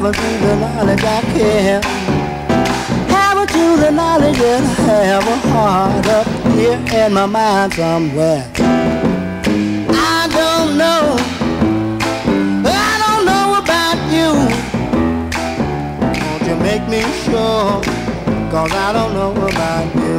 haven't to the knowledge I care. Haven't to the knowledge that I have a heart up here in my mind somewhere. I don't know about you. Won't you make me sure? 'Cause I don't know about you.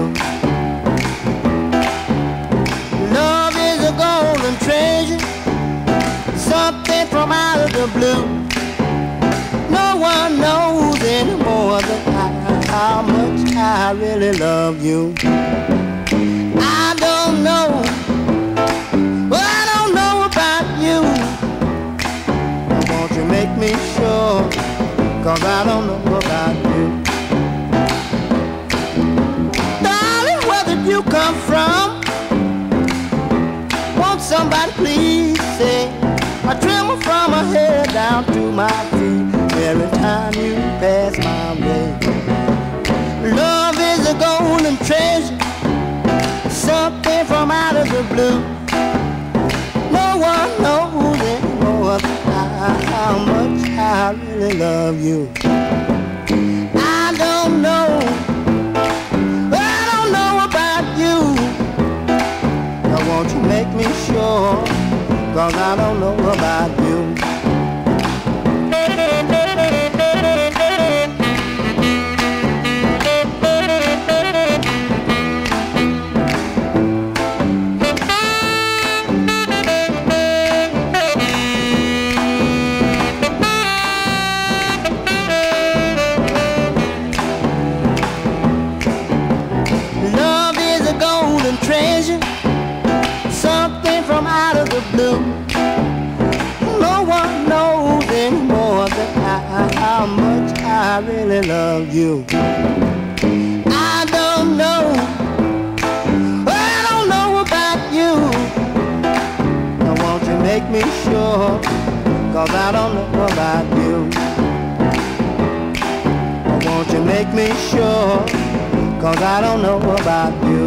Love is a golden treasure, something from out of the blue. No one knows anymore than how much I really love you. I don't know, well, I don't know about you. Won't you make me sure? 'Cause I don't know about you. Darling, where did you come from? Won't somebody please say? I tremble from my head down to my feet every time you pass my way. Love is a golden treasure, something from out of the blue. No one knows anymore how much I really love you. I don't know, I don't know about you. Now won't you make me sure? 'Cause I don't know about you. Love is a golden treasure, something from out of the blue. No one knows anymore than how much I really love you. I don't know, well, I don't know about you. Now won't you make me sure? 'Cause I don't know about you. Now won't you make me sure? 'Cause I don't know about you.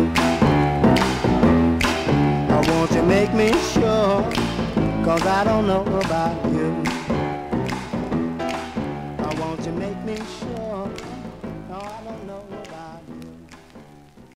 Now won't you make me sure? 'Cause I don't know about you. Now won't you make me sure?